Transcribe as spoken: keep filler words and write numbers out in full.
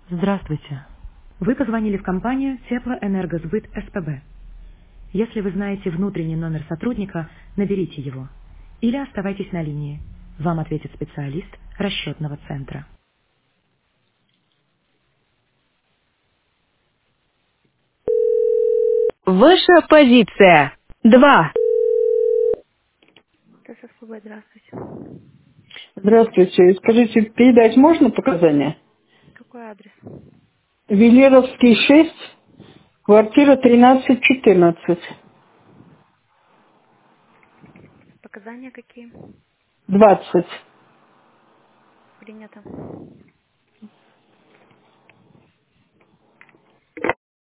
Здравствуйте. Вы позвонили в компанию Теплоэнергосбыт СПБ. Если вы знаете внутренний номер сотрудника, наберите его. Или оставайтесь на линии. Вам ответит специалист расчетного центра. Ваша позиция. Два. ТССПБ, здравствуйте. Здравствуйте. Скажите, передать можно показания? Какой адрес? Велеровский шесть, квартира тринадцать четырнадцать. Показания какие? двадцать. Принято.